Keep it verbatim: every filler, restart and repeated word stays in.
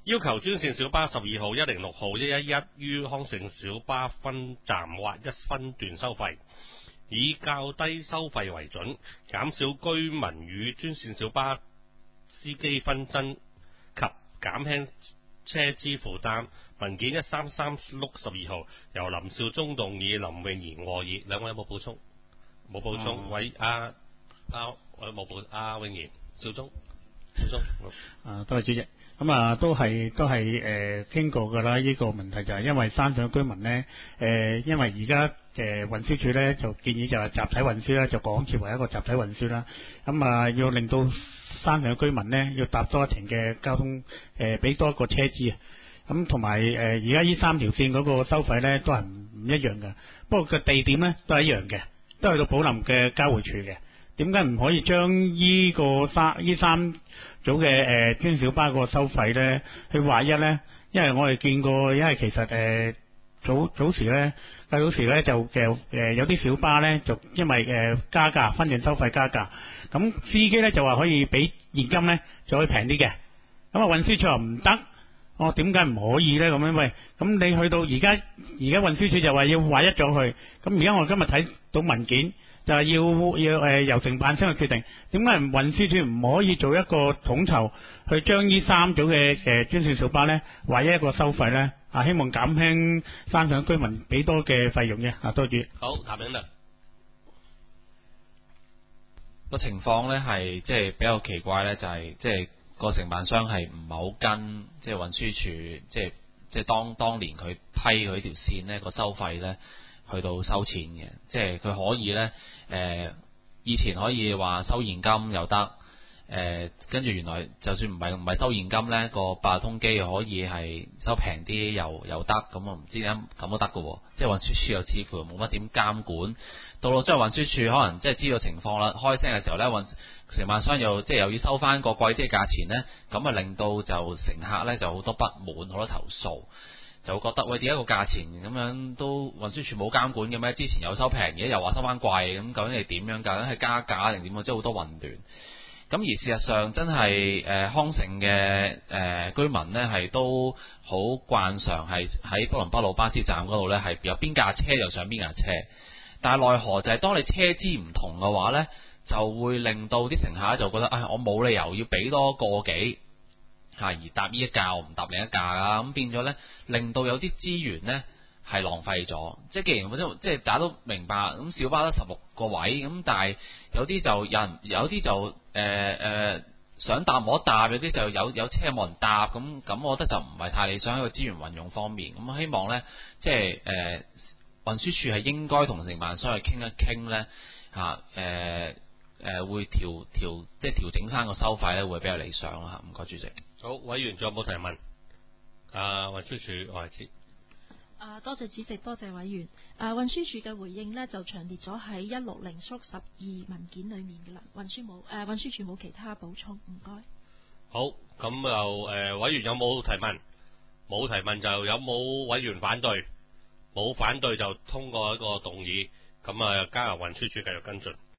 要求專線小巴十二號、一零六號、一一一於康城小巴分站劃一分段收費，以較低收費為準，減少居民與專線小巴司機紛爭及減輕車資負擔。文件一三三六十二號由林少忠動議，林穎賢和議。兩位有冇補充？冇補充。喂、嗯，阿阿我冇補。阿穎賢，少忠，少忠。 啊，多謝主席。咁啊，都係都係誒傾過㗎啦。呢、這個問題就係因為山上居民呢，誒、呃，因為而家誒運輸署呢就建議就係集體運輸啦，就港鐵為一個集體運輸啦。咁啊，要令到山上居民呢要搭多一程嘅交通，誒，俾多一個車資啊。咁同埋誒，而家呢三條線嗰個收費呢都係唔唔一樣嘅。不過個地點呢都係一樣嘅，都係到寶林嘅交匯處嘅。點解唔可以將依個三依三組嘅誒專小巴個收費咧去劃一咧？因為我哋見過，因為其實誒、呃、早早時咧，較早時咧就嘅誒有啲小巴咧就因為誒、呃、加價分段收費加價，咁司機咧就話可以俾現金咧就可以平啲嘅，咁啊運輸署話唔得，我點解唔可以咧？咁樣喂，咁你去到而家而家運輸署就話要劃一咗去，咁而家我今日睇到文件。就係要要誒、呃、由承辦商去決定，點解運輸署唔可以做一個統籌，去將呢三組嘅誒專線小巴咧劃一個收費咧？啊，希望減輕山上居民俾多嘅費用嘅。啊，多謝。 好，譚炳良。 個情況咧係即係比較奇怪咧，就係即係個承辦商係唔係好跟即係運輸署，即係即係當當年佢批佢條線呢個收費咧。去到收錢嘅，即係佢可以呢，誒、呃，以前可以話收現金又得，誒、呃，跟住原來就算唔係唔係收現金呢，個八達通機可以係收平啲又又得，咁我唔知點解咁都得嘅，即係運輸署又似乎冇乜點監管，到到即係運輸署可能即係知道情況啦，開聲嘅時候呢，運承辦商又即係又要收翻個貴啲嘅價錢呢，咁啊令到就乘客呢就好多不滿，好多投訴。就會覺得喂，點解個價錢咁樣都運輸署冇監管嘅咩？之前有收平，而家又話收翻貴，咁究竟係點樣？究竟係加價定點樣？即係好多混亂。咁而事實上真係誒、呃、康城嘅誒、呃、居民呢，係都好慣常係喺寶林北路巴士站嗰度呢，係有邊架車就上邊架車。但係奈何就係當你車資唔同嘅話呢，就會令到啲乘客就覺得，唉、哎，我冇理由要俾多個幾。而搭呢一架我唔搭另一架啊，咁變咗呢，令到有啲資源呢係浪費咗。即係既然即係大家都明白，咁小巴得十六個位，咁但係有啲就有人有啲就誒誒、呃呃、想搭冇得搭，有啲就有有車冇人搭，咁咁我覺得就唔係太理想喺個資源運用方面。咁希望呢，即係誒、呃、運輸署係應該同承辦商去傾一傾呢，嚇誒誒會調調即係調整翻個收費呢會比較理想啦嚇。唔該主席。 好，委員仲有冇提問？啊，運輸署我係知。 啊，多謝主席，多謝委員。啊，運輸署嘅回應呢，就詳列咗喺一六零縮十二文件裡面嘅啦。運輸冇誒，運輸署冇其他補充，唔該。 好，咁就誒、呃，委員有冇提問？冇提問就有冇委員反對？冇反對就通過一個動議，咁啊交由運輸署繼續跟進。